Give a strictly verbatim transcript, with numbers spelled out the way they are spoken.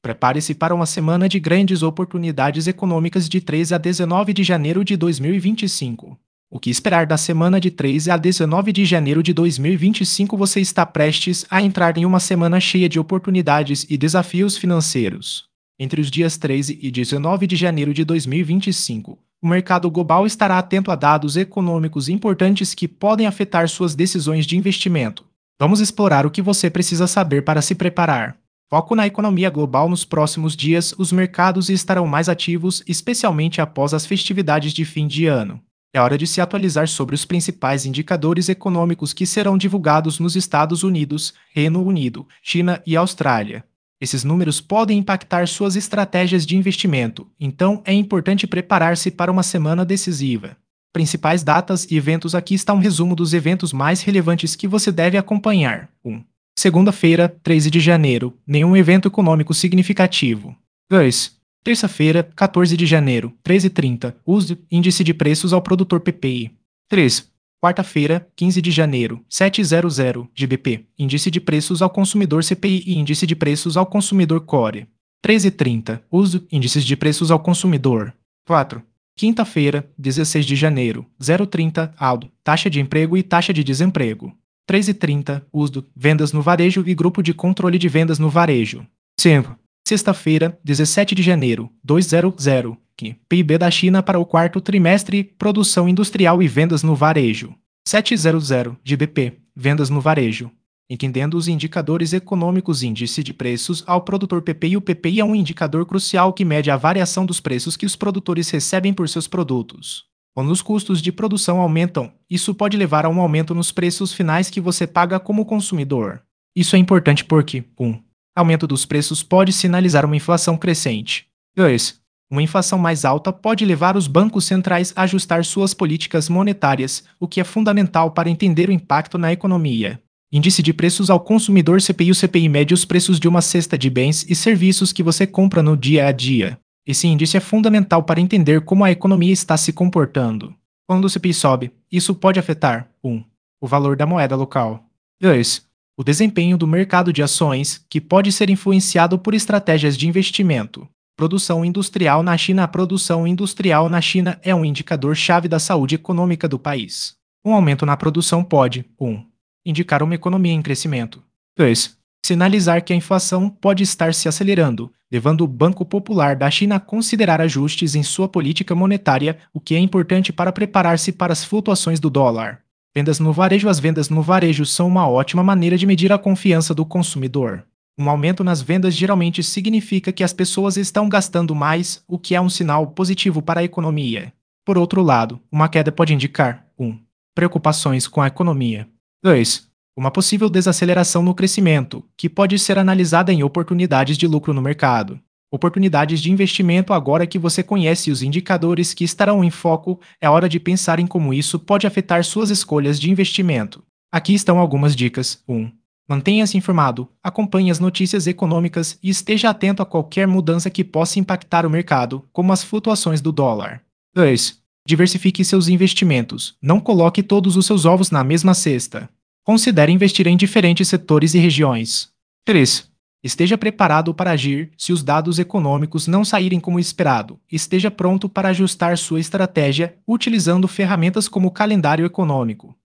Prepare-se para uma semana de grandes oportunidades econômicas de treze a dezenove de janeiro de dois mil e vinte e cinco. O que esperar da semana de treze a dezenove de janeiro de dois mil e vinte e cinco? Você está prestes a entrar em uma semana cheia de oportunidades e desafios financeiros. Entre os dias treze e dezenove de janeiro de dois mil e vinte e cinco, o mercado global estará atento a dados econômicos importantes que podem afetar suas decisões de investimento. Vamos explorar o que você precisa saber para se preparar. Foco na economia global. Nos próximos dias, os mercados estarão mais ativos, especialmente após as festividades de fim de ano. É hora de se atualizar sobre os principais indicadores econômicos que serão divulgados nos Estados Unidos, Reino Unido, China e Austrália. Esses números podem impactar suas estratégias de investimento, então é importante preparar-se para uma semana decisiva. Principais datas e eventos. Aqui está um resumo dos eventos mais relevantes que você deve acompanhar. um. Segunda-feira, treze de janeiro, nenhum evento econômico significativo. dois. Terça-feira, quatorze de janeiro, treze e trinta, use índice de preços ao produtor P P I. três. Quarta-feira, quinze de janeiro, setecentos, G B P, índice de preços ao consumidor C P I e índice de preços ao consumidor Core. treze e trinta, use índices de preços ao consumidor. quatro. Quinta-feira, dezesseis de janeiro, zero trinta, Aldo, taxa de emprego e taxa de desemprego. treze e trinta, U S D, vendas no varejo e grupo de controle de vendas no varejo. cinco. Sexta-feira, dezessete de janeiro, duzentos, P I B da China para o quarto trimestre, produção industrial e vendas no varejo. setecentos, G B P, vendas no varejo. Entendendo os indicadores econômicos. Índice de preços ao produtor P P I. O P P I é um indicador crucial que mede a variação dos preços que os produtores recebem por seus produtos. Quando os custos de produção aumentam, isso pode levar a um aumento nos preços finais que você paga como consumidor. Isso é importante porque, um. Aumento dos preços pode sinalizar uma inflação crescente. dois. Uma inflação mais alta pode levar os bancos centrais a ajustar suas políticas monetárias, o que é fundamental para entender o impacto na economia. Índice de preços ao consumidor. C P I. O C P I mede os preços de uma cesta de bens e serviços que você compra no dia a dia. Esse índice é fundamental para entender como a economia está se comportando. Quando o C P I sobe, isso pode afetar um. O valor da moeda local. dois. O desempenho do mercado de ações, que pode ser influenciado por estratégias de investimento. Produção industrial na China. A produção industrial na China é um indicador-chave da saúde econômica do país. Um aumento na produção pode um. Indicar uma economia em crescimento. dois. Sinalizar que a inflação pode estar se acelerando, levando o Banco Popular da China a considerar ajustes em sua política monetária, o que é importante para preparar-se para as flutuações do dólar. Vendas no varejo. As vendas no varejo são uma ótima maneira de medir a confiança do consumidor. Um aumento nas vendas geralmente significa que as pessoas estão gastando mais, o que é um sinal positivo para a economia. Por outro lado, uma queda pode indicar um. Preocupações com a economia. dois. Uma possível desaceleração no crescimento, que pode ser analisada em oportunidades de lucro no mercado. Oportunidades de investimento. Agora que você conhece os indicadores que estarão em foco, é hora de pensar em como isso pode afetar suas escolhas de investimento. Aqui estão algumas dicas. um. Mantenha-se informado, acompanhe as notícias econômicas e esteja atento a qualquer mudança que possa impactar o mercado, como as flutuações do dólar. dois. Diversifique seus investimentos. Não coloque todos os seus ovos na mesma cesta. Considere investir em diferentes setores e regiões. três. Esteja preparado para agir se os dados econômicos não saírem como esperado. Esteja pronto para ajustar sua estratégia utilizando ferramentas como o calendário econômico.